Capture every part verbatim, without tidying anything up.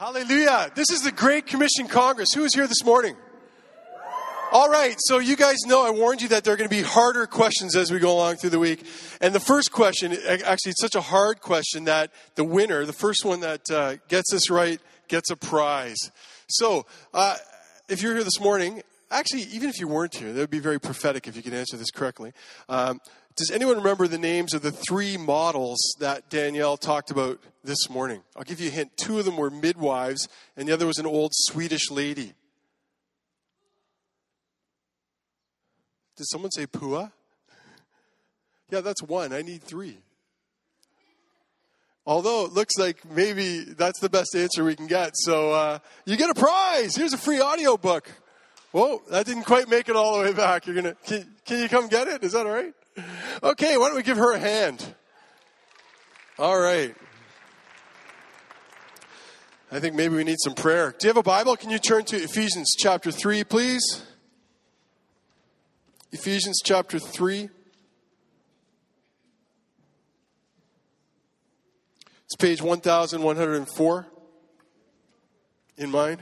Hallelujah. This is the Great Commission Congress. Who is here this morning? All right, so you guys know I warned you that there are going to be harder questions as we go along through the week. And the first question, actually it's such a hard question that the winner, the first one that uh, gets this right, gets a prize. So uh, if you're here this morning, actually even if you weren't here, that would be very prophetic if you could answer this correctly. Um, does anyone remember the names of the three models that Danielle talked about this morning? I'll give you a hint. Two of them were midwives, and the other was an old Swedish lady. Did someone say Pua? Yeah, that's one. I need three. Although it looks like maybe that's the best answer we can get. So uh, you get a prize. Here's a free audio book. Whoa, that didn't quite make it all the way back. You're gonna can, can you come get it? Is that all right? Okay, why don't we give her a hand? All right. I think maybe we need some prayer. Do you have a Bible? Can you turn to Ephesians chapter three, please? Ephesians chapter three. It's page one thousand one hundred four in mine.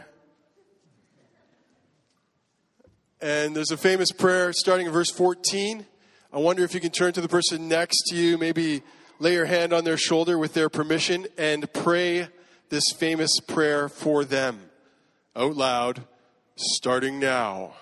And there's a famous prayer starting in verse fourteen. I wonder if you can turn to the person next to you, maybe lay your hand on their shoulder with their permission and pray this famous prayer for them out loud, starting now.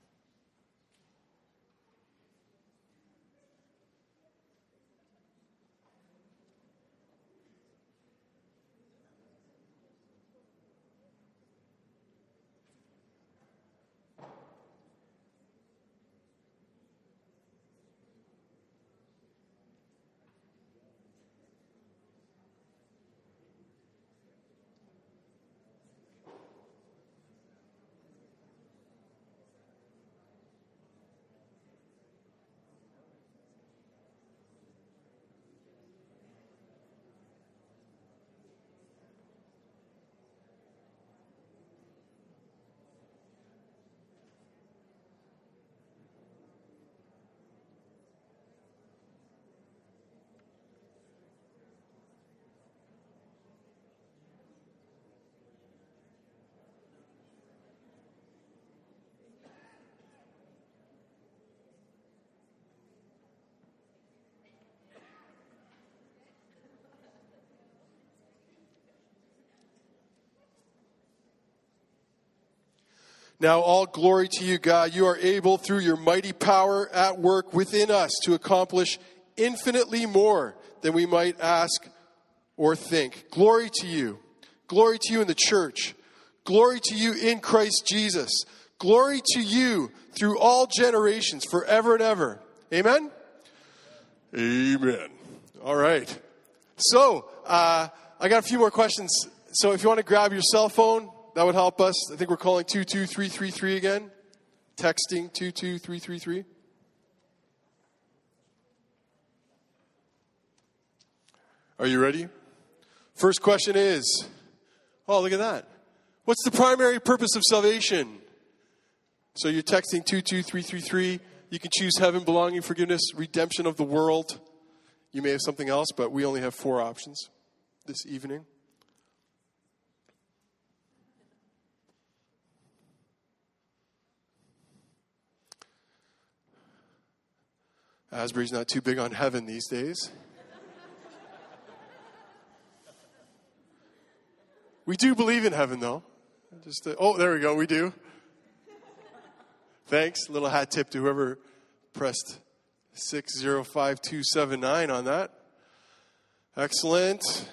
Now all glory to you, God. You are able through your mighty power at work within us to accomplish infinitely more than we might ask or think. Glory to you. Glory to you in the church. Glory to you in Christ Jesus. Glory to you through all generations, forever and ever. Amen? Amen. All right. So, uh, I got a few more questions. So if you want to grab your cell phone, that would help us. I think we're calling two two three three three again. Texting two two three three three. Are you ready? First question is, oh, look at that. What's the primary purpose of salvation? So you're texting two two three three three. You can choose heaven, belonging, forgiveness, redemption of the world. You may have something else, but we only have four options this evening. Asbury's not too big on heaven these days. We do believe in heaven, though. Just uh, oh, there we go. We do. Thanks. Little hat tip to whoever pressed six zero five two seven nine on that. Excellent.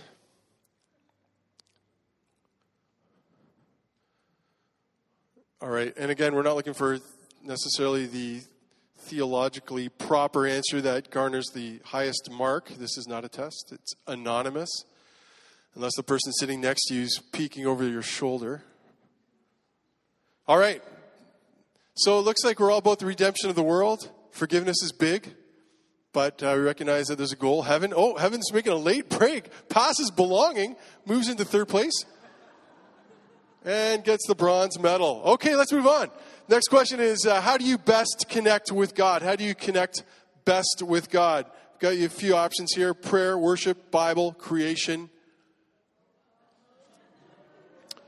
All right. And again, we're not looking for necessarily the theologically proper answer that garners the highest mark. This is not a test. It's anonymous. Unless the person sitting next to you is peeking over your shoulder. All right. So it looks like we're all about the redemption of the world. Forgiveness is big. But uh, we recognize that there's a goal. Heaven. Oh, heaven's making a late break. Passes belonging. Moves into third place. And gets the bronze medal. Okay, let's move on. Next question is, uh, how do you best connect with God? How do you connect best with God? I've got you a few options here. Prayer, worship, Bible, creation.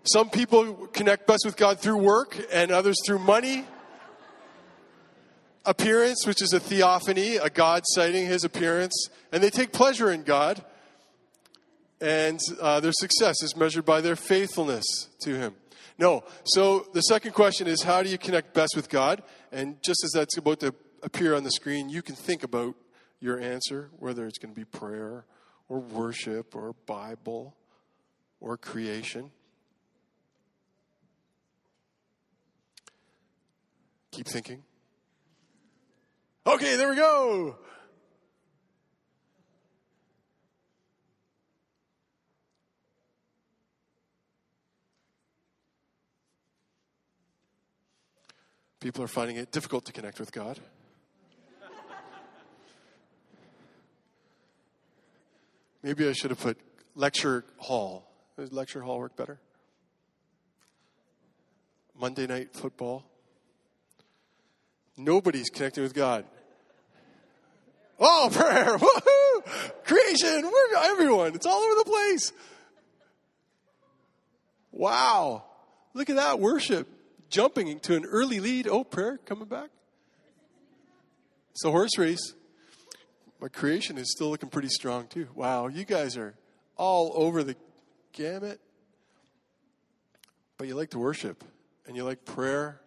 Some people connect best with God through work and others through money. Appearance, which is a theophany, a God citing his appearance. And they take pleasure in God. And uh, their success is measured by their faithfulness to him. No. So the second question is, how do you connect best with God? And just as that's about to appear on the screen, you can think about your answer, whether it's going to be prayer or worship or Bible or creation. Keep thinking. Okay, there we go. People are finding it difficult to connect with God. Maybe I should have put lecture hall. Does lecture hall work better? Monday night football. Nobody's connecting with God. Oh, prayer. Woohoo! Creation. We're everyone. It's all over the place. Wow. Look at that worship. Jumping into an early lead. Oh, prayer coming back. It's a horse race. My creation is still looking pretty strong too. Wow, you guys are all over the gamut. But you like to worship and you like prayer.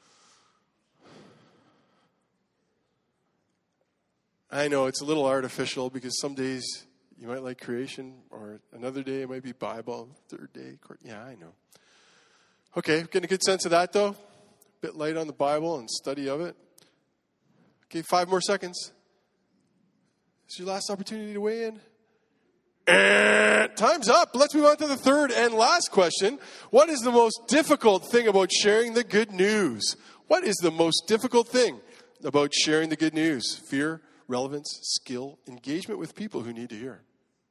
I know it's a little artificial because some days you might like creation, or another day it might be Bible, third day. Yeah, I know. Okay, getting a good sense of that though. A bit light on the Bible and study of it. Okay, five more seconds. It's your last opportunity to weigh in. And time's up. Let's move on to the third and last question. What is the most difficult thing about sharing the good news? What is the most difficult thing about sharing the good news? Fear, relevance, skill, engagement with people who need to hear.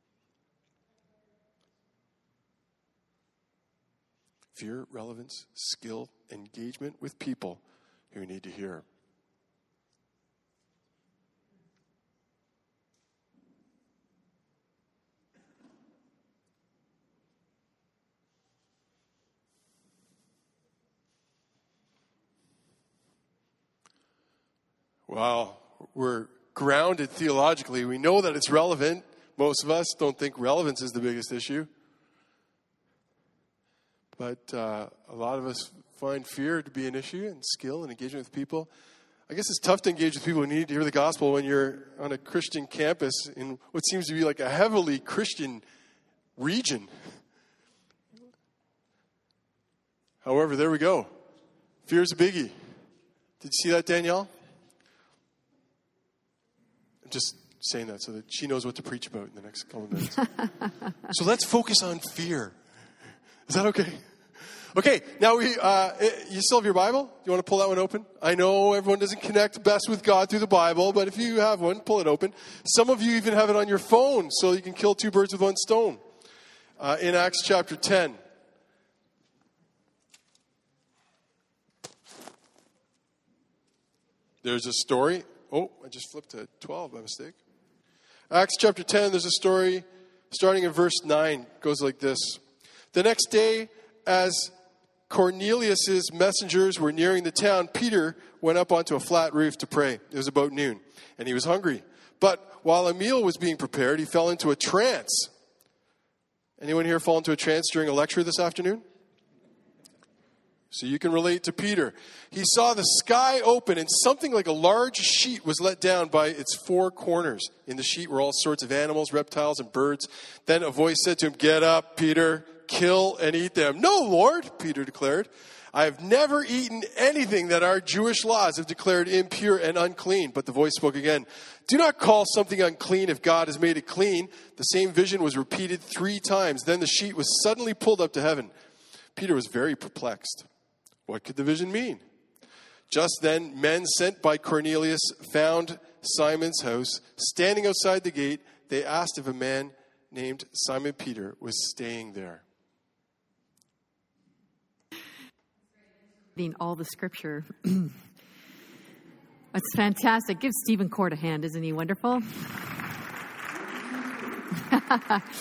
Fear, relevance, skill, engagement with people who need to hear. Wow, we're grounded theologically. We know that it's relevant. Most of us don't think relevance is the biggest issue. But uh, a lot of us find fear to be an issue, and skill and engagement with people. I guess it's tough to engage with people who need to hear the gospel when you're on a Christian campus in what seems to be like a heavily Christian region. However, there we go. Fear is a biggie. Did you see that, Danielle? I'm just saying that so that she knows what to preach about in the next couple of minutes. So let's focus on fear. Is that okay? Okay, now we, uh, you still have your Bible? You want to pull that one open? I know everyone doesn't connect best with God through the Bible, but if you have one, pull it open. Some of you even have it on your phone, so you can kill two birds with one stone. Uh, in Acts chapter ten. There's a story. Oh, I just flipped to twelve by mistake. Acts chapter ten, there's a story starting in verse nine. It goes like this. The next day, as Cornelius' messengers were nearing the town, Peter went up onto a flat roof to pray. It was about noon, and he was hungry. But while a meal was being prepared, he fell into a trance. Anyone here fall into a trance during a lecture this afternoon? So you can relate to Peter. He saw the sky open, and something like a large sheet was let down by its four corners. In the sheet were all sorts of animals, reptiles, and birds. Then a voice said to him, "Get up, Peter. Kill and eat them." "No, Lord," Peter declared. "I have never eaten anything that our Jewish laws have declared impure and unclean." But the voice spoke again. "Do not call something unclean if God has made it clean." The same vision was repeated three times. Then the sheet was suddenly pulled up to heaven. Peter was very perplexed. What could the vision mean? Just then, men sent by Cornelius found Simon's house. Standing outside the gate, they asked if a man named Simon Peter was staying there. All the scripture. That's fantastic. Give Stephen Court a hand. Isn't he wonderful?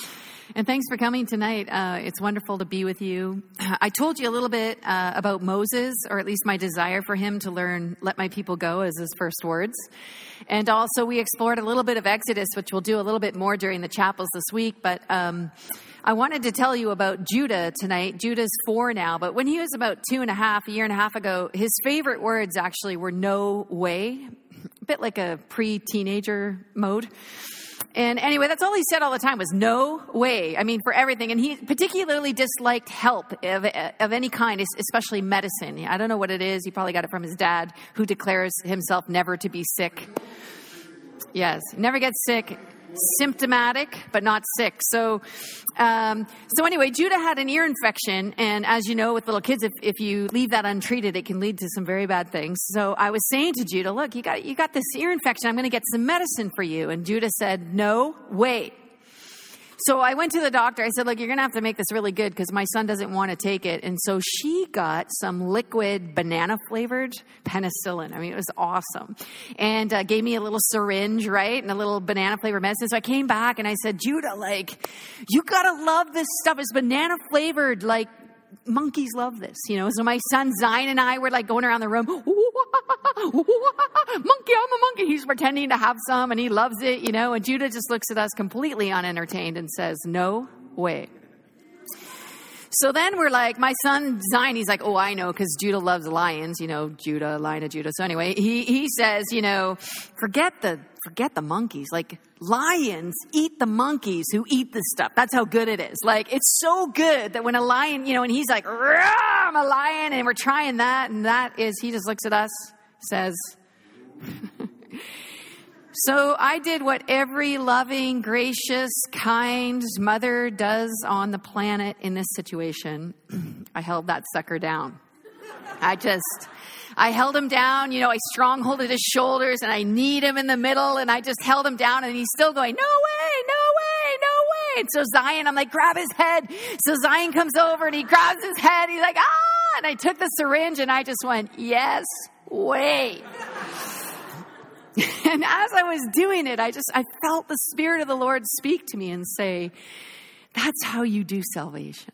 And thanks for coming tonight. Uh, it's wonderful to be with you. I told you a little bit uh, about Moses, or at least my desire for him to learn, let my people go, as his first words. And also we explored a little bit of Exodus, which we'll do a little bit more during the chapels this week. But um, I wanted to tell you about Judah tonight. Judah's four now, but when he was about two and a half, a year and a half ago, his favorite words actually were no way, a bit like a pre-teenager mode. And anyway, that's all he said all the time was no way. I mean, for everything. And he particularly disliked help of, of any kind, especially medicine. I don't know what it is. He probably got it from his dad, who declares himself never to be sick. Yes, never gets sick. Symptomatic, but not sick. So, um, so anyway, Judah had an ear infection. And as you know, with little kids, if, if you leave that untreated, it can lead to some very bad things. So I was saying to Judah, look, you got, you got this ear infection. I'm going to get some medicine for you. And Judah said, no way. So I went to the doctor. I said, look, you're going to have to make this really good because my son doesn't want to take it. And so she got some liquid banana-flavored penicillin. I mean, it was awesome. And uh, gave me a little syringe, right, and a little banana-flavored medicine. So I came back and I said, Judah, like, you got to love this stuff. It's banana-flavored, like, monkeys love this, you know. So my son Zion and I were like going around the room, monkey, I'm a monkey. He's pretending to have some and he loves it, you know. And Judah just looks at us completely unentertained and says, no way. So then we're like, my son Zion, he's like, oh, I know, because Judah loves lions, you know, Judah, lion of Judah. So anyway, he he says, you know, forget the forget the monkeys. Like, lions eat the monkeys who eat this stuff. That's how good it is. Like, it's so good that when a lion, you know, and he's like, I'm a lion, and we're trying that, and that is, he just looks at us, says, so I did what every loving, gracious, kind mother does on the planet in this situation. I held that sucker down. I just, I held him down. You know, I strongholded his shoulders and I kneed him in the middle and I just held him down and he's still going, no way, no way, no way. And so Zion, I'm like, grab his head. So Zion comes over and he grabs his head. He's like, ah, and I took the syringe and I just went, yes, way. And as I was doing it, I just, I felt the Spirit of the Lord speak to me and say, that's how you do salvation.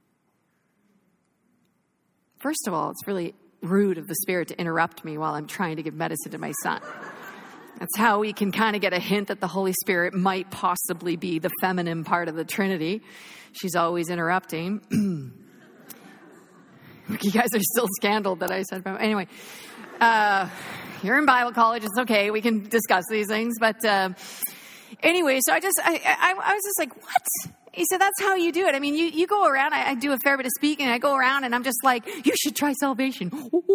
First of all, it's really rude of the Spirit to interrupt me while I'm trying to give medicine to my son. That's how we can kind of get a hint that the Holy Spirit might possibly be the feminine part of the Trinity. She's always interrupting. You guys are still scandaled that I said, anyway, uh, you're in Bible college. It's okay. We can discuss these things. But uh, anyway, so I just, I, I, I was just like, what? He said, that's how you do it. I mean, you, you go around, I, I do a fair bit of speaking, and I go around and I'm just like, you should try salvation.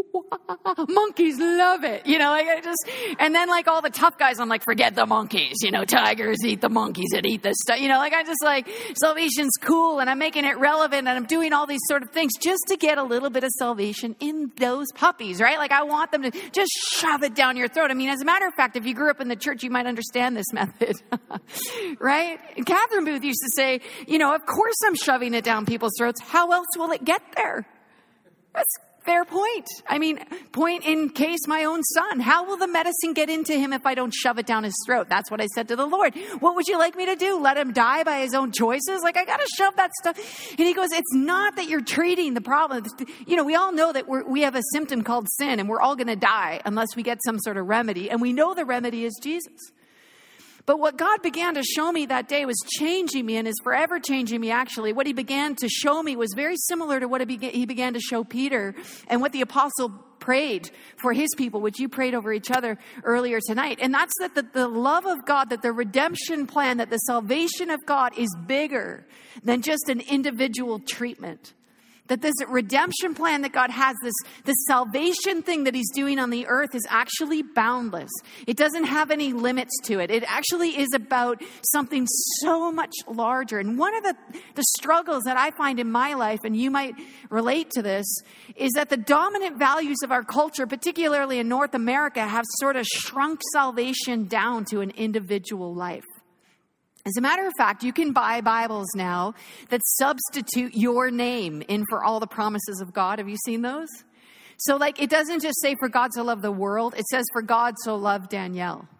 Monkeys love it. You know, like I just, and then like all the tough guys, I'm like, forget the monkeys. You know, tigers eat the monkeys that eat this stuff. You know, like I just like, salvation's cool and I'm making it relevant and I'm doing all these sort of things just to get a little bit of salvation in those puppies, right? Like I want them to just shove it down your throat. I mean, as a matter of fact, if you grew up in the church, you might understand this method, right? And Catherine Booth used to say, you know, of course I'm shoving it down people's throats. How else will it get there? That's a fair point. I mean, point in case my own son. How will the medicine get into him if I don't shove it down his throat? That's what I said to the Lord. What would you like me to do? Let him die by his own choices? Like, I got to shove that stuff. And he goes, it's not that you're treating the problem. You know, we all know that we're, we have a symptom called sin and we're all going to die unless we get some sort of remedy. And we know the remedy is Jesus. But what God began to show me that day was changing me and is forever changing me, actually. What he began to show me was very similar to what he began to show Peter and what the apostle prayed for his people, which you prayed over each other earlier tonight. And that's that the, the love of God, that the redemption plan, that the salvation of God is bigger than just an individual treatment. That this redemption plan that God has, this, this salvation thing that he's doing on the earth is actually boundless. It doesn't have any limits to it. It actually is about something so much larger. And one of the, the struggles that I find in my life, and you might relate to this, is that the dominant values of our culture, particularly in North America, have sort of shrunk salvation down to an individual life. As a matter of fact, you can buy Bibles now that substitute your name in for all the promises of God. Have you seen those? So like, it doesn't just say for God so loved the world. It says for God so loved Danielle.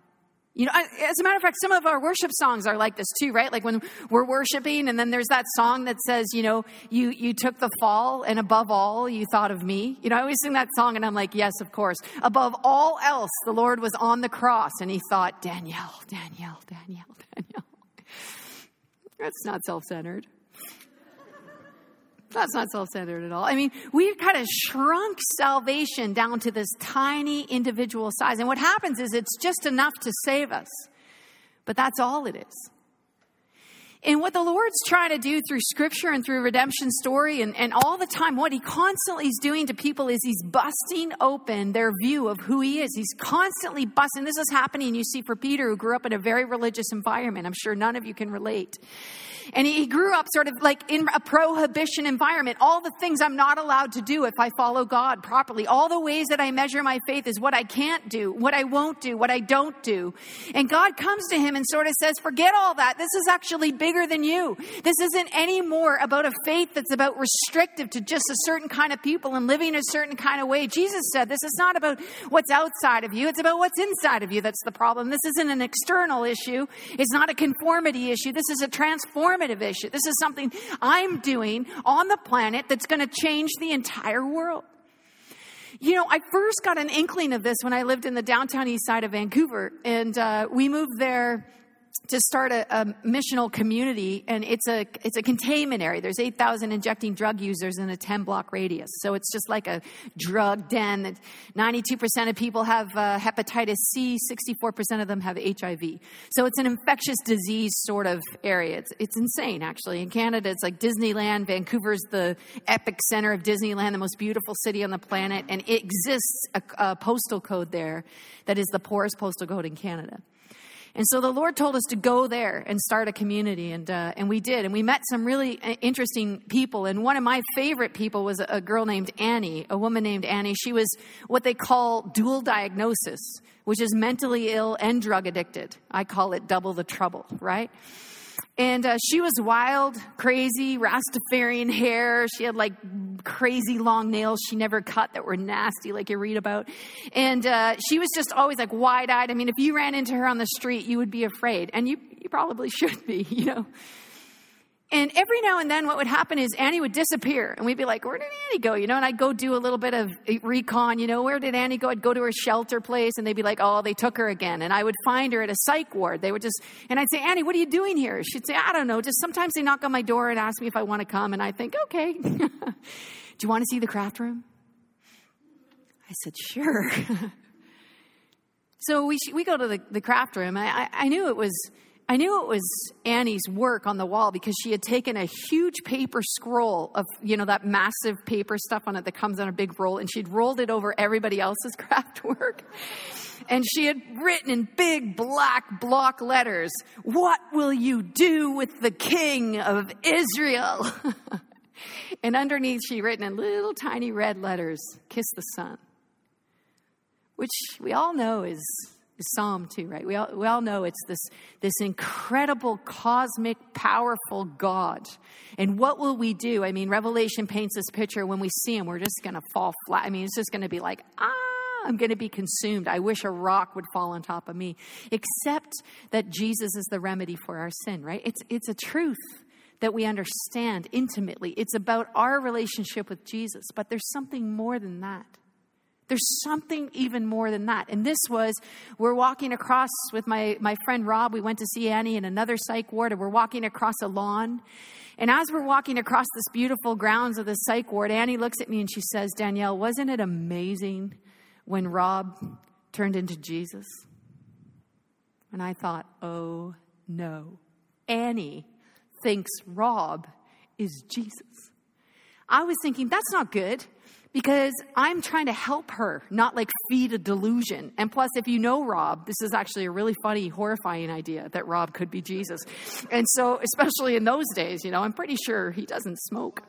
You know, as a matter of fact, some of our worship songs are like this too, right? Like when we're worshiping and then there's that song that says, you know, you, you took the fall and above all, you thought of me. You know, I always sing that song and I'm like, yes, of course. Above all else, the Lord was on the cross and he thought, Danielle, Danielle, Danielle, Danielle. That's not self-centered. That's not self-centered at all. I mean, we've kind of shrunk salvation down to this tiny individual size. And what happens is it's just enough to save us. But that's all it is. And what the Lord's trying to do through Scripture and through redemption story and, and all the time, what he constantly is doing to people is he's busting open their view of who he is. He's constantly busting. This is happening, you see, for Peter, who grew up in a very religious environment. I'm sure none of you can relate. And he grew up sort of like in a prohibition environment. All the things I'm not allowed to do if I follow God properly. All the ways that I measure my faith is what I can't do, what I won't do, what I don't do. And God comes to him and sort of says, forget all that. This is actually bigger than you. This isn't any more about a faith that's about restrictive to just a certain kind of people and living a certain kind of way. Jesus said this is not about what's outside of you. It's about what's inside of you that's the problem. This isn't an external issue. It's not a conformity issue. This is a transformative issue. This is something I'm doing on the planet that's going to change the entire world. You know, I first got an inkling of this when I lived in the downtown east side of Vancouver, and uh, we moved there to start a, a missional community, and it's a it's a containment area. There's eight thousand injecting drug users in a ten block radius. So it's just like a drug den. ninety-two percent of people have uh, hepatitis C, sixty-four percent of them have H I V. So it's an infectious disease sort of area. It's it's insane, actually. In Canada, it's like Disneyland. Vancouver's the epic center of Disneyland, the most beautiful city on the planet, and it exists a, a postal code there that is the poorest postal code in Canada. And so the Lord told us to go there and start a community, and uh, and we did. And we met some really interesting people. And one of my favorite people was a, a girl named Annie, a woman named Annie. She was what they call dual diagnosis, which is mentally ill and drug addicted. I call it double the trouble, right? And uh, she was wild, crazy, Rastafarian hair. She had like crazy long nails she never cut that were nasty, like you read about. And uh, she was just always like wide-eyed. I mean, if you ran into her on the street, you would be afraid. And you, you probably should be, you know. And every now and then what would happen is Annie would disappear. And we'd be like, where did Annie go? You know, and I'd go do a little bit of recon. You know, where did Annie go? I'd go to her shelter place and they'd be like, oh, they took her again. And I would find her at a psych ward. They would just, and I'd say, Annie, what are you doing here? She'd say, I don't know. Just sometimes they knock on my door and ask me if I want to come. And I think, okay. Do you want to see the craft room? I said, sure. So we we go to the, the craft room. I, I, I knew it was... I knew it was Annie's work on the wall because she had taken a huge paper scroll of, you know, that massive paper stuff on it that comes on a big roll, and she'd rolled it over everybody else's craft work. And she had written in big black block letters, what will you do with the king of Israel? And underneath she'd written in little tiny red letters, kiss the sun. Which we all know is... Psalm two, right? We all, we all know it's this, this incredible, cosmic, powerful God. And what will we do? I mean, Revelation paints this picture. When we see him, we're just going to fall flat. I mean, it's just going to be like, ah, I'm going to be consumed. I wish a rock would fall on top of me. Except that Jesus is the remedy for our sin, right? It's, it's a truth that we understand intimately. It's about our relationship with Jesus. But there's something more than that. There's something even more than that. And this was, we're walking across with my, my friend Rob. We went to see Annie in another psych ward, and we're walking across a lawn. And as we're walking across this beautiful grounds of the psych ward, Annie looks at me and she says, Danielle, wasn't it amazing when Rob turned into Jesus? And I thought, oh no. Annie thinks Rob is Jesus. I was thinking, that's not good. Because I'm trying to help her, not like feed a delusion. And plus, if you know Rob, this is actually a really funny, horrifying idea that Rob could be Jesus. And so, especially in those days, you know, I'm pretty sure he doesn't smoke.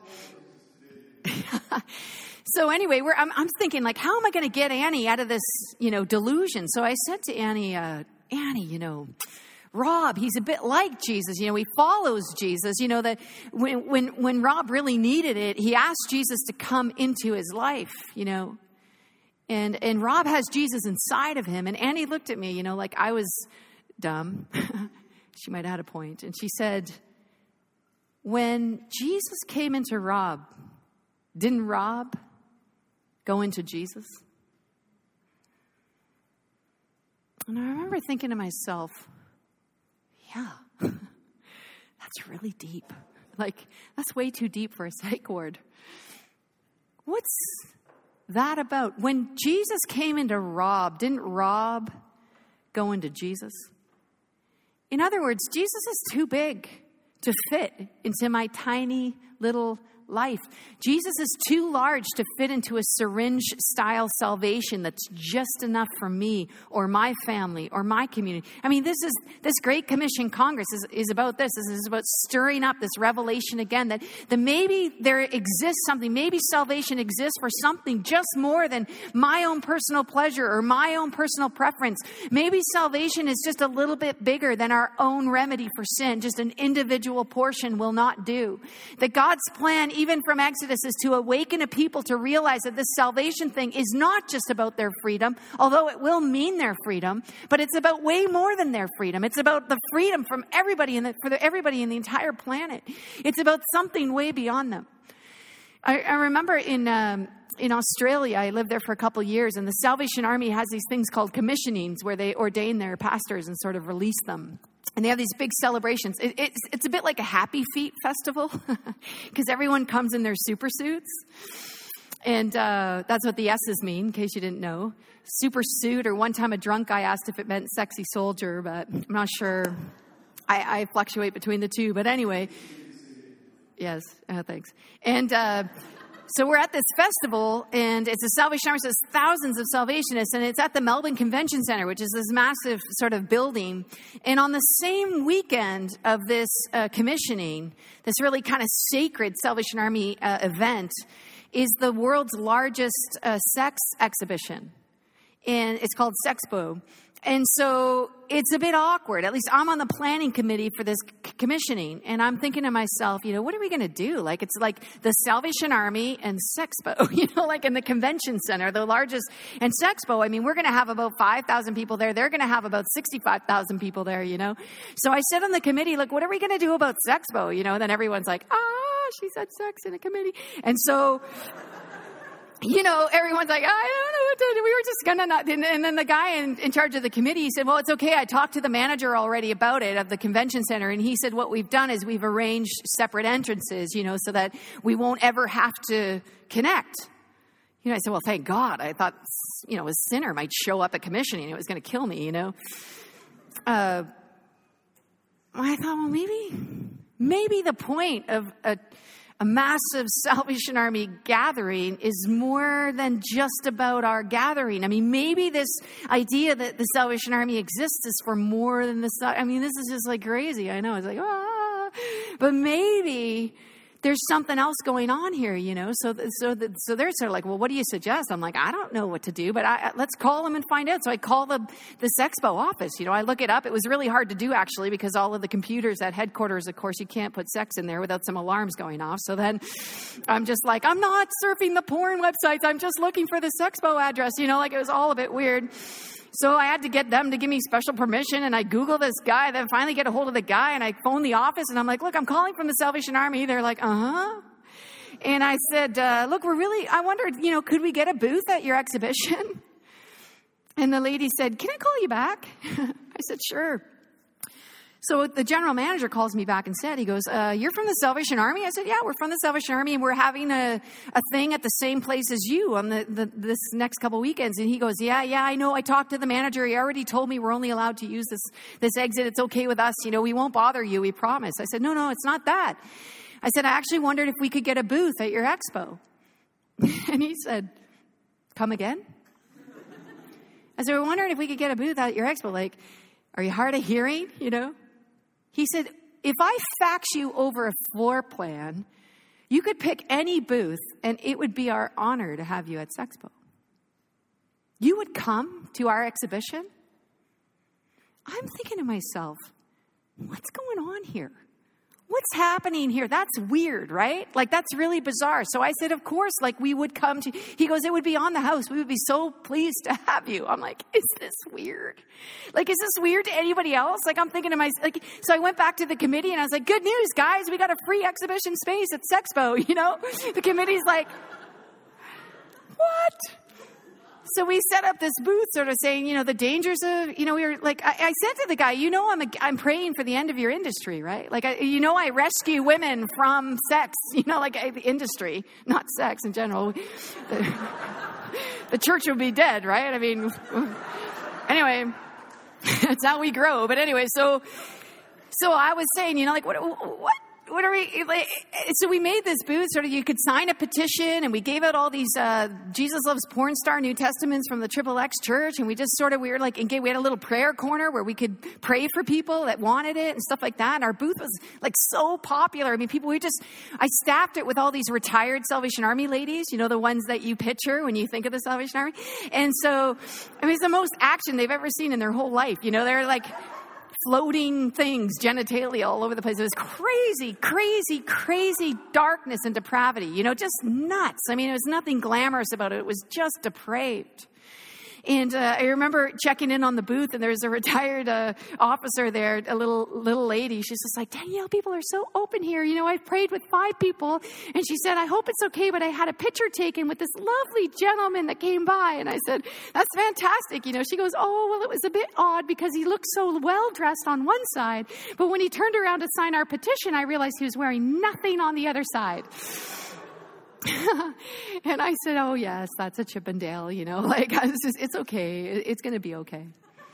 So anyway, we're, I'm, I'm thinking like, how am I going to get Annie out of this, you know, delusion? So I said to Annie, uh, Annie, you know, Rob, he's a bit like Jesus. You know, he follows Jesus. You know, that when, when, when Rob really needed it, he asked Jesus to come into his life, you know. And, and Rob has Jesus inside of him. And Annie looked at me, you know, like I was dumb. She might have had a point. And she said, when Jesus came into Rob, didn't Rob go into Jesus? And I remember thinking to myself, yeah, that's really deep. Like, that's way too deep for a psych ward. What's that about? When Jesus came into Rob, didn't Rob go into Jesus? In other words, Jesus is too big to fit into my tiny little life. Jesus is too large to fit into a syringe-style salvation that's just enough for me or my family or my community. I mean, this is this Great Commission Congress is, is about this. This is about stirring up this revelation again that, that maybe there exists something, maybe salvation exists for something just more than my own personal pleasure or my own personal preference. Maybe salvation is just a little bit bigger than our own remedy for sin. Just an individual portion will not do. That God's plan, even from Exodus, is to awaken a people to realize that this salvation thing is not just about their freedom, although it will mean their freedom, but it's about way more than their freedom. It's about the freedom from everybody in the, for the, everybody in the entire planet. It's about something way beyond them. I, I remember in um, in Australia, I lived there for a couple of years, and the Salvation Army has these things called commissionings where they ordain their pastors and sort of release them. And they have these big celebrations. It, it's, it's a bit like a Happy Feet festival because everyone comes in their super suits. And uh, that's what the S's mean, in case you didn't know. Super suit, or one time a drunk guy asked if it meant sexy soldier, but I'm not sure. I, I fluctuate between the two. But anyway, yes, uh, thanks. And uh, so we're at this festival, and it's a Salvation Army, so it's thousands of Salvationists, and it's at the Melbourne Convention Center, which is this massive sort of building. And on the same weekend of this uh, commissioning, this really kind of sacred Salvation Army uh, event, is the world's largest uh, sex exhibition. And it's called Sexpo. And so it's a bit awkward. At least I'm on the planning committee for this c- commissioning. And I'm thinking to myself, you know, what are we going to do? Like, it's like the Salvation Army and Sexpo, you know, like in the convention center, the largest. And Sexpo, I mean, we're going to have about five thousand people there. They're going to have about sixty-five thousand people there, you know. So I said on the committee, look, what are we going to do about Sexpo? You know, and then everyone's like, ah, she said sex in a committee. And so... You know, everyone's like, I don't know what to do. We were just going to not. And then the guy in, in charge of the committee, he said, well, it's okay. I talked to the manager already about it of the convention center. And he said, what we've done is we've arranged separate entrances, you know, so that we won't ever have to connect. You know, I said, well, thank God. I thought, you know, a sinner might show up at commissioning. It was going to kill me, you know. Uh, I thought, well, maybe, maybe the point of a, A massive Salvation Army gathering is more than just about our gathering. I mean, maybe this idea that the Salvation Army exists is for more than the... I mean, this is just like crazy. I know. It's like, ah. But maybe there's something else going on here, you know? So so the, so they're sort of like, well, what do you suggest? I'm like, I don't know what to do, but I, let's call them and find out. So I call the, the Sexpo office. You know, I look it up. It was really hard to do, actually, because all of the computers at headquarters, of course, you can't put sex in there without some alarms going off. So then I'm just like, I'm not surfing the porn websites. I'm just looking for the Sexpo address. You know, like it was all a bit weird. So I had to get them to give me special permission, and I Google this guy, then finally get a hold of the guy, and I phone the office, and I'm like, look, I'm calling from the Salvation Army. They're like, uh-huh. And I said, uh, look, we're really, I wondered, you know, could we get a booth at your exhibition? And the lady said, can I call you back? I said, sure. So the general manager calls me back and said, he goes, uh, you're from the Salvation Army? I said, yeah, we're from the Salvation Army, and we're having a, a thing at the same place as you on the, the this next couple weekends. And he goes, yeah, yeah, I know. I talked to the manager. He already told me we're only allowed to use this, this exit. It's okay with us. You know, we won't bother you. We promise. I said, no, no, it's not that. I said, I actually wondered if we could get a booth at your expo. And he said, come again? I said, we're wondering if we could get a booth at your expo. Like, are you hard of hearing, you know? He said, if I fax you over a floor plan, you could pick any booth, and it would be our honor to have you at Sexpo. You would come to our exhibition? I'm thinking to myself, what's going on here? what's happening here? That's weird, right? Like, that's really bizarre. So I said, of course, like, we would come to, he goes, it would be on the house. We would be so pleased to have you. I'm like, is this weird? Like, is this weird to anybody else? Like, I'm thinking to myself, like, so I went back to the committee and I was like, good news, guys. We got a free exhibition space at Sexpo, you know? The committee's like, what? So we set up this booth sort of saying, you know, the dangers of, you know, we were like, I, I said to the guy, you know, I'm a, I'm praying for the end of your industry, right? Like, I, you know, I rescue women from sex, you know, like I, the industry, not sex in general. The, the church would be dead, right? I mean, anyway, that's how we grow. But anyway, so, so I was saying, you know, like, what, what? What are we, like, so we made this booth sort of, you could sign a petition, and we gave out all these uh, Jesus Loves Porn Star New Testaments from the Triple X Church, and we just sort of, we were like, and we had a little prayer corner where we could pray for people that wanted it and stuff like that, and our booth was like so popular. I mean, people, we just, I staffed it with all these retired Salvation Army ladies, you know, the ones that you picture when you think of the Salvation Army, and so, I mean, it's the most action they've ever seen in their whole life, you know, they're like, floating things, genitalia all over the place. It was crazy, crazy, crazy darkness and depravity. You know, just nuts. I mean, it was nothing glamorous about it. It was just depraved. And uh, I remember checking in on the booth, and there was a retired uh, officer there, a little little lady. She's just like, Danielle, people are so open here. You know, I've prayed with five people. And she said, I hope it's okay, but I had a picture taken with this lovely gentleman that came by. And I said, that's fantastic. You know, she goes, oh, well, it was a bit odd because he looked so well-dressed on one side. But when he turned around to sign our petition, I realized he was wearing nothing on the other side. And I said, oh, yes, that's a Chippendale, you know, like, it's, just, it's okay. It's going to be okay.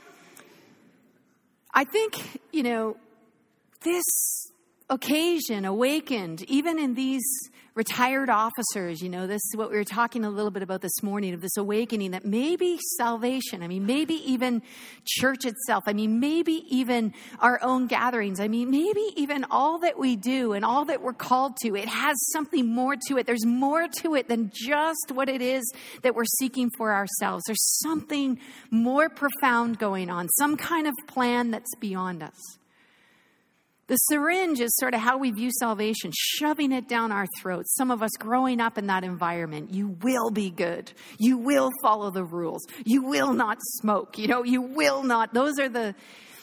I think, you know, this occasion awakened, even in these retired officers, you know, this is what we were talking a little bit about this morning, of this awakening that maybe salvation, I mean, maybe even church itself, I mean, maybe even our own gatherings, I mean, maybe even all that we do and all that we're called to, it has something more to it. There's more to it than just what it is that we're seeking for ourselves. There's something more profound going on, some kind of plan that's beyond us. The syringe is sort of how we view salvation, shoving it down our throats. Some of us growing up in that environment. You will be good. You will follow the rules. You will not smoke. You know, you will not. Those are the...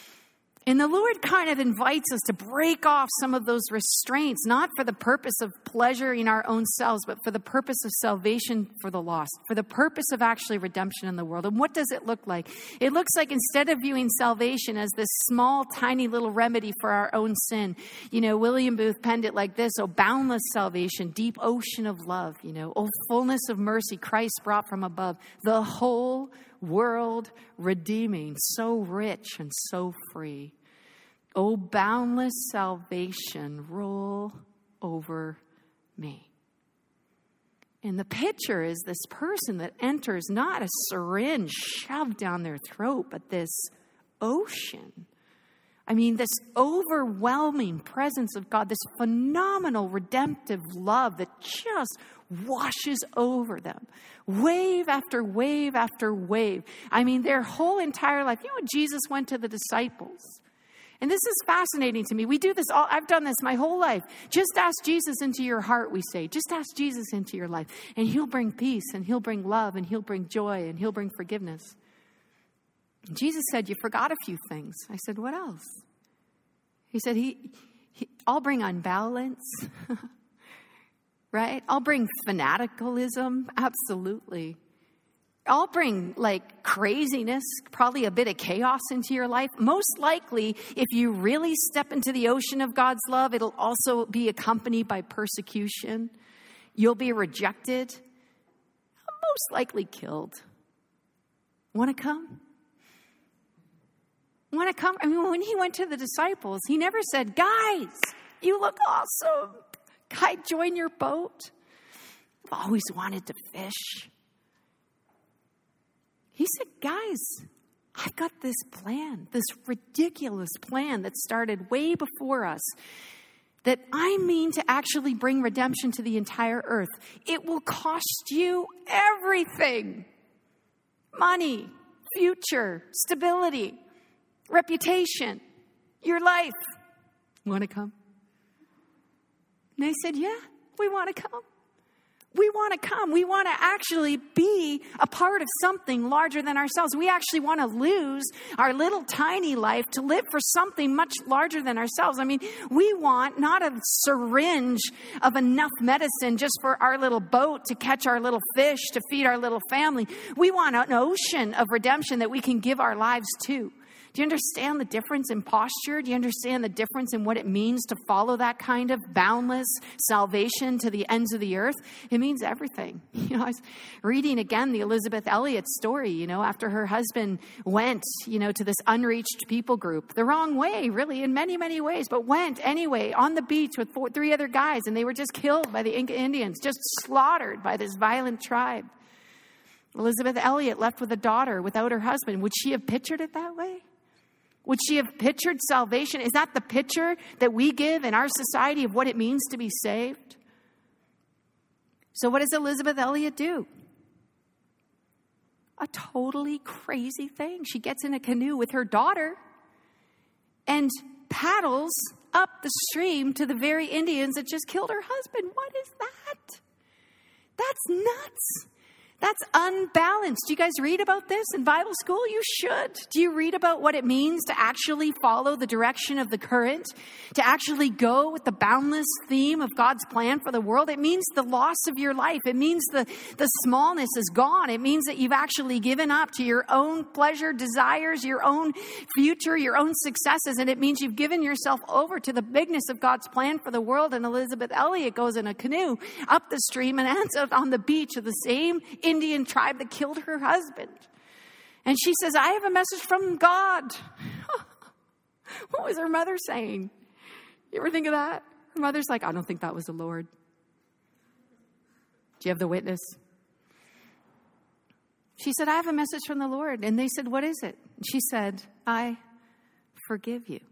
And the Lord kind of invites us to break off some of those restraints, not for the purpose of pleasuring our own selves, but for the purpose of salvation for the lost, for the purpose of actually redemption in the world. And what does it look like? It looks like, instead of viewing salvation as this small, tiny little remedy for our own sin, you know, William Booth penned it like this: oh, boundless salvation, deep ocean of love, you know, oh, fullness of mercy, Christ brought from above, the whole world redeeming, so rich and so free. Oh, boundless salvation, roll over me. And the picture is this person that enters not a syringe shoved down their throat, but this ocean. I mean, this overwhelming presence of God, this phenomenal redemptive love that just washes over them. Wave after wave after wave. I mean, their whole entire life. You know, when Jesus went to the disciples, and this is fascinating to me. We do this all, I've done this my whole life. Just ask Jesus into your heart, we say. Just ask Jesus into your life. And he'll bring peace, and he'll bring love, and he'll bring joy, and he'll bring forgiveness. And Jesus said, you forgot a few things. I said, what else? He said, he, he I'll bring unbalance. Right? I'll bring fanaticalism. Absolutely. I'll bring like craziness, probably a bit of chaos into your life. Most likely, if you really step into the ocean of God's love, it'll also be accompanied by persecution. You'll be rejected, most likely killed. Want to come? Want to come? I mean, when he went to the disciples, he never said, guys, you look awesome. Can I join your boat? I've always wanted to fish. He said, guys, I've got this plan, this ridiculous plan that started way before us, that I mean to actually bring redemption to the entire earth. It will cost you everything. Money, future, stability, reputation, your life. Want to come? And they said, yeah, we want to come. We want to come. We want to actually be a part of something larger than ourselves. We actually want to lose our little tiny life to live for something much larger than ourselves. I mean, we want not a syringe of enough medicine just for our little boat to catch our little fish, to feed our little family. We want an ocean of redemption that we can give our lives to. Do you understand the difference in posture? Do you understand the difference in what it means to follow that kind of boundless salvation to the ends of the earth? It means everything. You know, I was reading again the Elizabeth Elliot story, you know, after her husband went, you know, to this unreached people group. The wrong way, really, in many, many ways, but went anyway on the beach with four, three other guys, and they were just killed by the Inca Indians, just slaughtered by this violent tribe. Elizabeth Elliot left with a daughter without her husband. Would she have pictured it that way? Would she have pictured salvation? Is that the picture that we give in our society of what it means to be saved? So what does Elizabeth Elliot do? A totally crazy thing. She gets in a canoe with her daughter and paddles up the stream to the very Indians that just killed her husband. What is that? That's nuts. That's unbalanced. Do you guys read about this in Bible school? You should. Do you read about what it means to actually follow the direction of the current? To actually go with the boundless theme of God's plan for the world? It means the loss of your life. It means the, the smallness is gone. It means that you've actually given up to your own pleasure, desires, your own future, your own successes. And it means you've given yourself over to the bigness of God's plan for the world. And Elizabeth Elliot goes in a canoe up the stream and ends up on the beach of the same Indian tribe that killed her husband. And she says, I have a message from God. What was her mother saying? You ever think of that? Her mother's like, I don't think that was the Lord. Do you have the witness? She said, I have a message from the Lord. And they said, what is it? She said, I forgive you.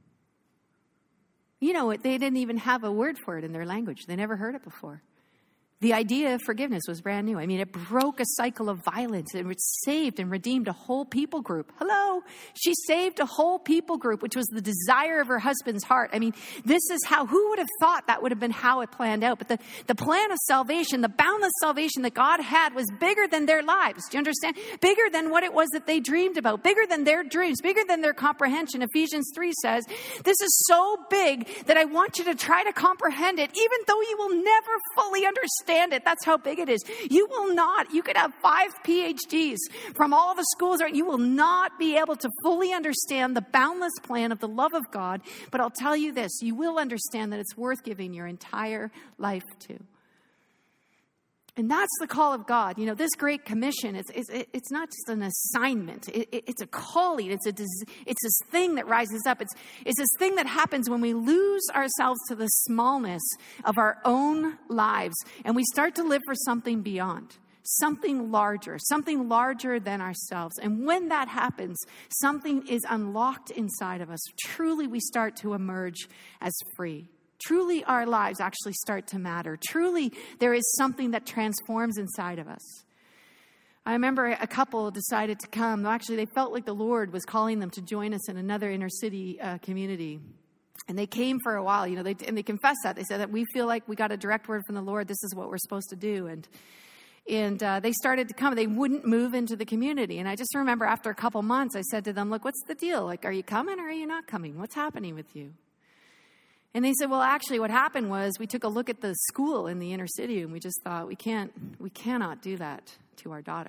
You know what? They didn't even have a word for it in their language. They never heard it before. The idea of forgiveness was brand new. I mean, it broke a cycle of violence and it saved and redeemed a whole people group. Hello. She saved a whole people group, which was the desire of her husband's heart. I mean, this is how, who would have thought that would have been how it planned out? But the, the plan of salvation, the boundless salvation that God had was bigger than their lives. Do you understand? Bigger than what it was that they dreamed about, bigger than their dreams, bigger than their comprehension. Ephesians three says, this is so big that I want you to try to comprehend it, even though you will never fully understand it. That's how big it is. You will not, you could have five P H Ds from all the schools, you will not be able to fully understand the boundless plan of the love of God. But I'll tell you this, you will understand that it's worth giving your entire life to. And that's the call of God. You know, this Great Commission, it's, it's, it's not just an assignment. It, it, it's a calling. It's a it's this thing that rises up. It's, it's this thing that happens when we lose ourselves to the smallness of our own lives and we start to live for something beyond, something larger, something larger than ourselves. And when that happens, something is unlocked inside of us. Truly, we start to emerge as free. Truly, our lives actually start to matter. Truly, there is something that transforms inside of us. I remember a couple decided to come. Actually, they felt like the Lord was calling them to join us in another inner city uh, community. And they came for a while, you know, they, and they confessed that. They said that we feel like we got a direct word from the Lord. This is what we're supposed to do. And And uh, they started to come. They wouldn't move into the community. And I just remember after a couple months, I said to them, look, what's the deal? Like, are you coming or are you not coming? What's happening with you? And they said, well, actually, what happened was we took a look at the school in the inner city and we just thought we can't, we cannot do that to our daughter.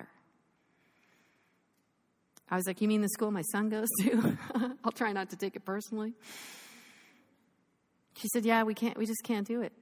I was like, you mean the school my son goes to? I'll try not to take it personally. She said, yeah, we can't, we just can't do it.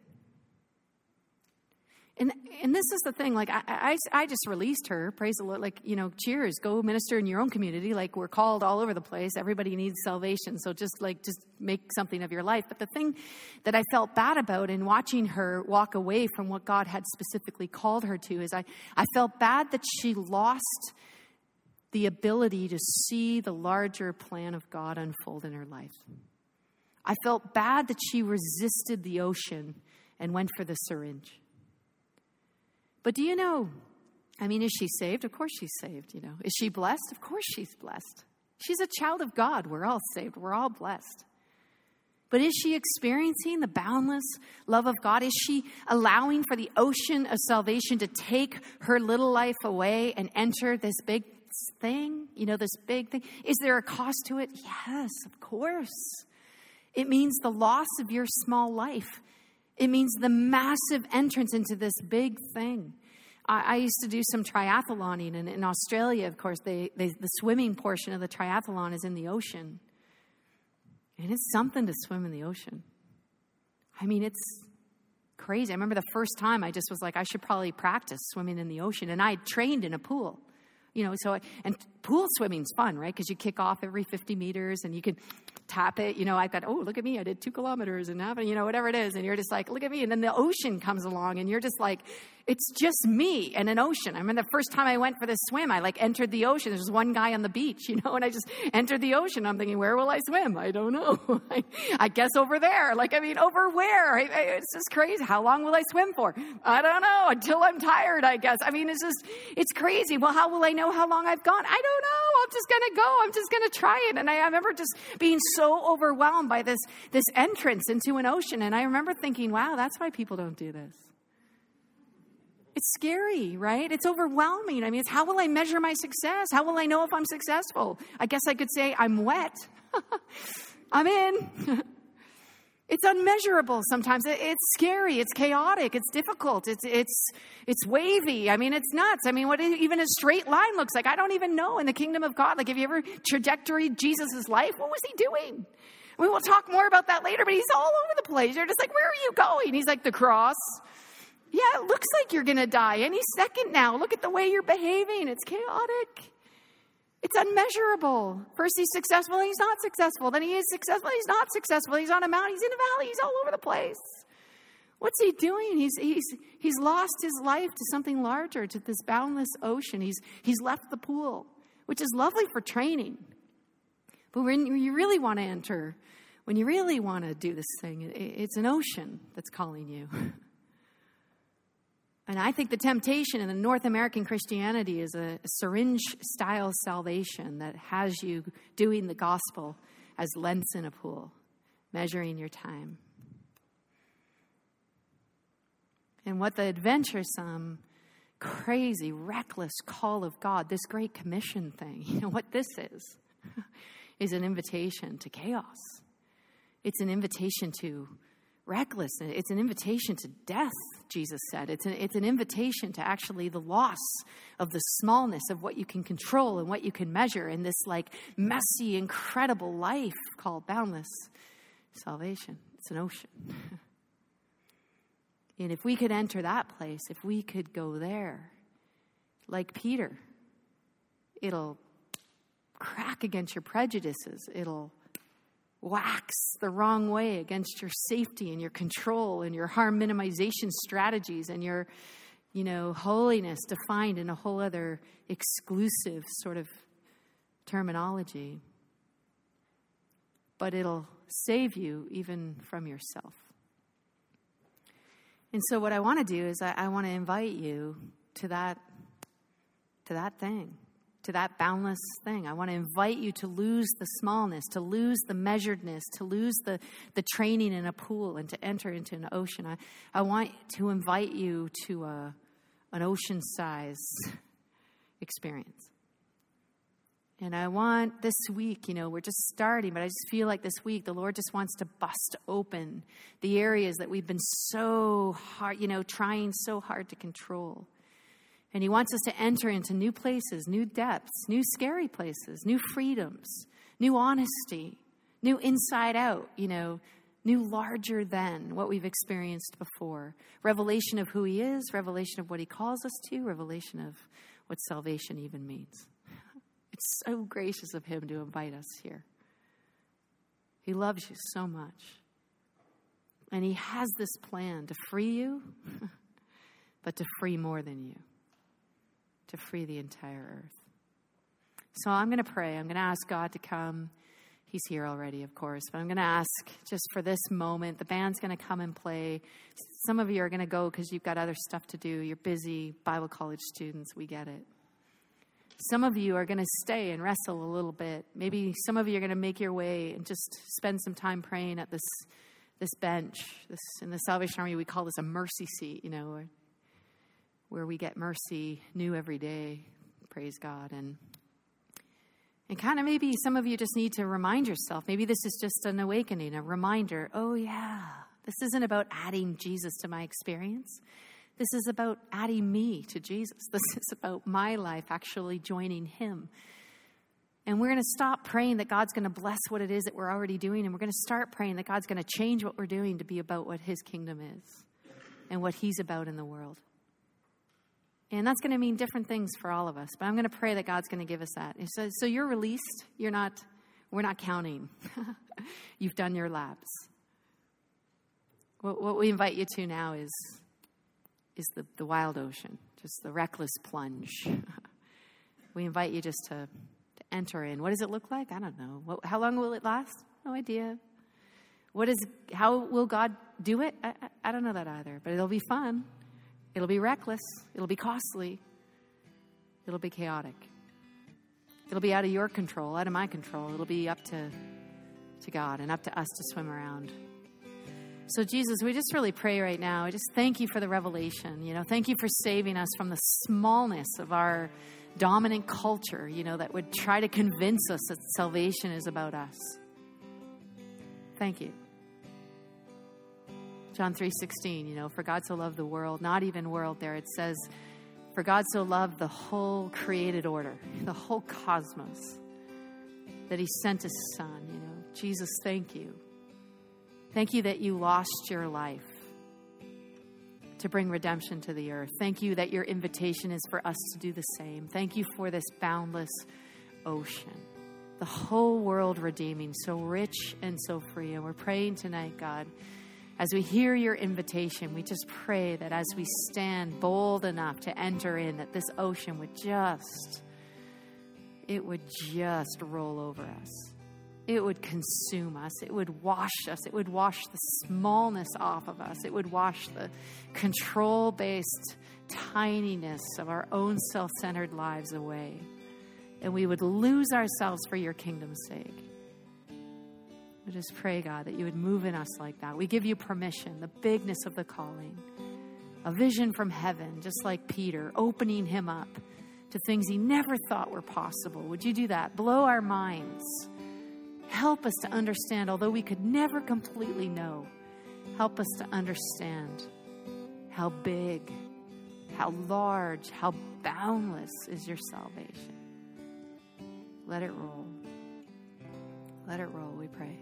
And and this is the thing, like, I, I, I just released her, praise the Lord, like, you know, cheers, go minister in your own community. Like, we're called all over the place. Everybody needs salvation. So just, like, just make something of your life. But the thing that I felt bad about in watching her walk away from what God had specifically called her to is I, I felt bad that she lost the ability to see the larger plan of God unfold in her life. I felt bad that she resisted the ocean and went for the syringe. But do you know, I mean, is she saved? Of course she's saved, you know. Is she blessed? Of course she's blessed. She's a child of God. We're all saved. We're all blessed. But is she experiencing the boundless love of God? Is she allowing for the ocean of salvation to take her little life away and enter this big thing? You know, this big thing. Is there a cost to it? Yes, of course. It means the loss of your small life. It means the massive entrance into this big thing. I, I used to do some triathloning, and in Australia, of course, they, they, the swimming portion of the triathlon is in the ocean. And it's something to swim in the ocean. I mean, it's crazy. I remember the first time I just was like, I should probably practice swimming in the ocean. And I trained in a pool. You know, so, I, and pool swimming's fun, right? Because you kick off every fifty meters and you can tap it. You know, I thought, oh, look at me. I did two kilometers and, you know, whatever it is. And you're just like, look at me. And then the ocean comes along and you're just like, it's just me and an ocean. I remember the first time I went for this swim, I like entered the ocean. There's one guy on the beach, you know, and I just entered the ocean. I'm thinking, where will I swim? I don't know. I, I guess over there. Like, I mean, over where? I, I, it's just crazy. How long will I swim for? I don't know. Until I'm tired, I guess. I mean, it's just, it's crazy. Well, how will I know how long I've gone? I don't know. I'm just going to go. I'm just going to try it. And I, I remember just being so overwhelmed by this, this entrance into an ocean. And I remember thinking, wow, that's why people don't do this. It's scary, right? It's overwhelming. I mean, it's how will I measure my success? How will I know if I'm successful? I guess I could say I'm wet. I'm in. It's unmeasurable sometimes. It's scary. It's chaotic. It's difficult. It's it's it's wavy. I mean, it's nuts. I mean, what even a straight line looks like, I don't even know in the kingdom of God. Like, have you ever trajectory Jesus' life? What was he doing? We will talk more about that later, but he's all over the place. You're just like, where are you going? He's like, the cross. Yeah, it looks like you're going to die any second now. Look at the way you're behaving. It's chaotic. It's unmeasurable. First he's successful, and he's not successful. Then he is successful, he's not successful. He's on a mountain, he's in a valley, he's all over the place. What's he doing? He's he's he's lost his life to something larger, to this boundless ocean. He's he's left the pool, which is lovely for training. But when you really want to enter, when you really want to do this thing, it's an ocean that's calling you. And I think the temptation in the North American Christianity is a syringe-style salvation that has you doing the gospel as lengths in a pool, measuring your time. And what the adventuresome, crazy, reckless call of God, this Great Commission thing, you know what this is, is an invitation to chaos. It's an invitation to recklessness. It's an invitation to death, Jesus said. It's an, it's an invitation to actually the loss of the smallness of what you can control and what you can measure in this like messy, incredible life called boundless salvation. It's an ocean. And if we could enter that place, if we could go there, like Peter, it'll crack against your prejudices. It'll wax the wrong way against your safety and your control and your harm minimization strategies and your, you know, holiness defined in a whole other exclusive sort of terminology. But it'll save you even from yourself. And so what I want to do is I, I want to invite you to that, to that thing. To that boundless thing. I want to invite you to lose the smallness, to lose the measuredness, to lose the, the training in a pool and to enter into an ocean. I, I want to invite you to a, an ocean-size experience. And I want this week, you know, we're just starting, but I just feel like this week the Lord just wants to bust open the areas that we've been so hard, you know, trying so hard to control. And he wants us to enter into new places, new depths, new scary places, new freedoms, new honesty, new inside out, you know, new larger than what we've experienced before. Revelation of who he is, revelation of what he calls us to, revelation of what salvation even means. It's so gracious of him to invite us here. He loves you so much. And he has this plan to free you, but to free more than you. To free the entire earth. So I'm going to pray. I'm going to ask God to come. He's here already, of course. But I'm going to ask just for this moment. The band's going to come and play. Some of you are going to go because you've got other stuff to do. You're busy Bible college students. We get it. Some of you are going to stay and wrestle a little bit. Maybe some of you are going to make your way and just spend some time praying at this this bench. This in the Salvation Army, we call this a mercy seat, you know, where, where we get mercy new every day. Praise God. And and kind of maybe some of you just need to remind yourself. Maybe this is just an awakening, a reminder. Oh, yeah, this isn't about adding Jesus to my experience. This is about adding me to Jesus. This is about my life actually joining him. And we're going to stop praying that God's going to bless what it is that we're already doing. And we're going to start praying that God's going to change what we're doing to be about what his kingdom is and what he's about in the world. And that's going to mean different things for all of us. But I'm going to pray that God's going to give us that. And so, so you're released. You're not, we're not counting. You've done your laps. What, what we invite you to now is is the, the wild ocean, just the reckless plunge. We invite you just to, to enter in. What does it look like? I don't know. What, how long will it last? No idea. What is? How will God do it? I, I, I don't know that either, but it'll be fun. It'll be reckless. It'll be costly. It'll be chaotic. It'll be out of your control, out of my control. It'll be up to, to God and up to us to swim around. So Jesus, we just really pray right now. I just thank you for the revelation. You know, thank you for saving us from the smallness of our dominant culture, you know, that would try to convince us that salvation is about us. Thank you. John three sixteen, you know, for God so loved the world, not even world there. It says, for God so loved the whole created order, the whole cosmos, that he sent his son, you know. Jesus, thank you. Thank you that you lost your life to bring redemption to the earth. Thank you that your invitation is for us to do the same. Thank you for this boundless ocean, the whole world redeeming, so rich and so free. And we're praying tonight, God, as we hear your invitation, we just pray that as we stand bold enough to enter in, that this ocean would just, it would just roll over us. It would consume us. It would wash us. It would wash the smallness off of us. It would wash the control-based tininess of our own self-centered lives away. And we would lose ourselves for your kingdom's sake. We just pray, God, that you would move in us like that. We give you permission, the bigness of the calling, a vision from heaven, just like Peter, opening him up to things he never thought were possible. Would you do that? Blow our minds. Help us to understand, although we could never completely know, help us to understand how big, how large, how boundless is your salvation. Let it roll. Let it roll, we pray.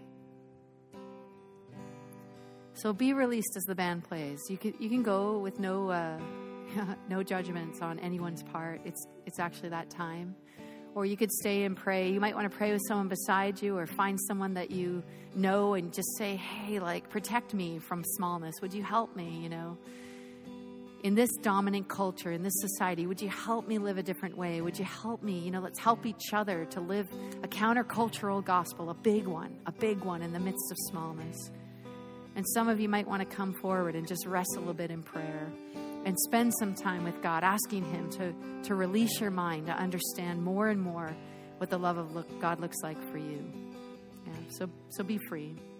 So be released as the band plays. You can you can go with no uh, no judgments on anyone's part. It's it's actually that time. Or you could stay and pray. You might want to pray with someone beside you, or find someone that you know and just say, hey, like, protect me from smallness. Would you help me, you know? In this dominant culture, in this society, would you help me live a different way? Would you help me? You know, let's help each other to live a countercultural gospel, a big one, a big one in the midst of smallness. And some of you might want to come forward and just wrestle a bit in prayer and spend some time with God, asking him to, to release your mind, to understand more and more what the love of look, God looks like for you. Yeah, so so be free.